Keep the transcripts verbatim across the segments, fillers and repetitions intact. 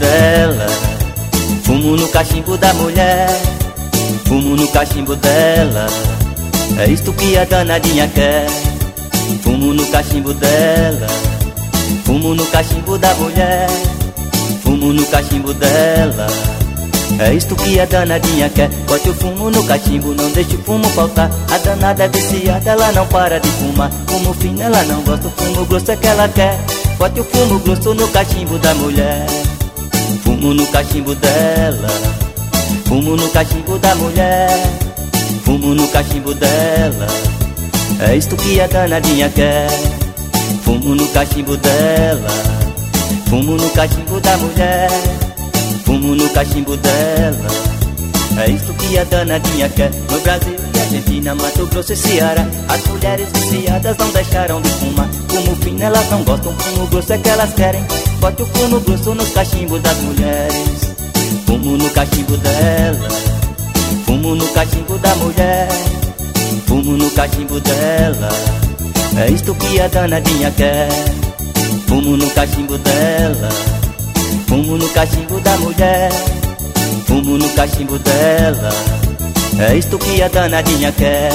dela, fumo no cachimbo da mulher, fumo no cachimbo dela, é isto que a danadinha quer. Fumo no cachimbo dela, fumo no cachimbo da mulher, fumo no cachimbo dela, é isto que a danadinha quer. Bote o fumo no cachimbo, não deixe o fumo faltar. A danada é viciada, ela não para de fumar. Fumo fino ela não gosta, o fumo grosso é que ela quer. Bote o fumo grosso no cachimbo da mulher, fumo no cachimbo dela, fumo no cachimbo da mulher, fumo no cachimbo dela, é isto que a danadinha quer. Fumo no cachimbo dela, fumo no cachimbo da mulher, fumo no cachimbo dela, é isto que a danadinha quer. No Brasil e Argentina, Mato Grosso e Ceará, as mulheres viciadas não deixaram de fumar. Fumo fino elas não gostam, fumo grosso é que elas querem. Bote o fumo grosso nos cachimbos das mulheres, fumo no cachimbo dela, fumo no cachimbo da mulher, fumo no cachimbo dela, é isto que a danadinha quer. Fumo no cachimbo dela, fumo no cachimbo da mulher, fumo no cachimbo dela, é isto que a danadinha quer.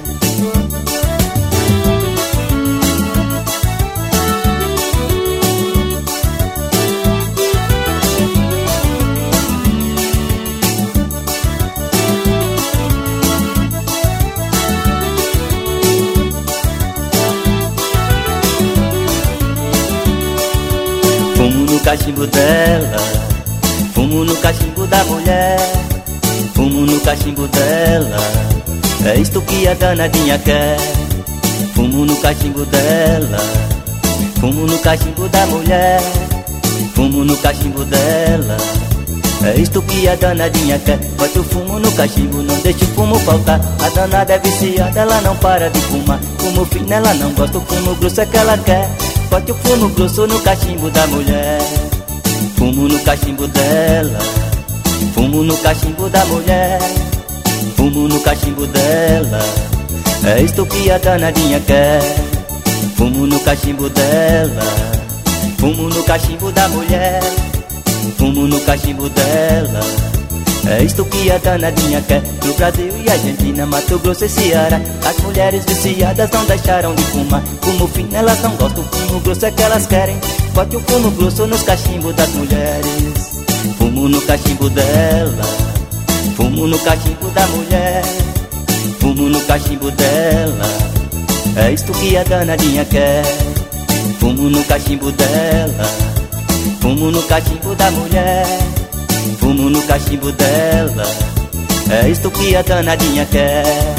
Fumo no cachimbo dela, fumo no cachimbo da mulher, fumo no cachimbo dela, é isto que a danadinha quer. Fumo no cachimbo dela, fumo no cachimbo da mulher, fumo no cachimbo dela, é isto que a danadinha quer. Bote o fumo no cachimbo, não deixe o fumo faltar. A danada é viciada, ela não para de fumar. Fumo fino ela não gosta, o fumo grosso é que ela quer. Bote o fumo grosso no cachimbo da mulher, fumo no cachimbo dela, fumo no cachimbo da mulher, fumo no cachimbo dela, é isto que a danadinha quer. Fumo no cachimbo dela, fumo no cachimbo da mulher, fumo no cachimbo dela, é isto que a danadinha quer. No Brasil e Argentina, Mato Grosso e Ceará, as mulheres viciadas não deixaram de fumar. Fumo fino elas não gostam, fumo grosso é que elas querem. Bote o fumo grosso nos cachimbos das mulheres, fumo no cachimbo dela, fumo no cachimbo da mulher, fumo no cachimbo dela, é isto que a danadinha quer. Fumo no cachimbo dela, fumo no cachimbo da mulher, fumo no cachimbo dela, é isto que a danadinha quer.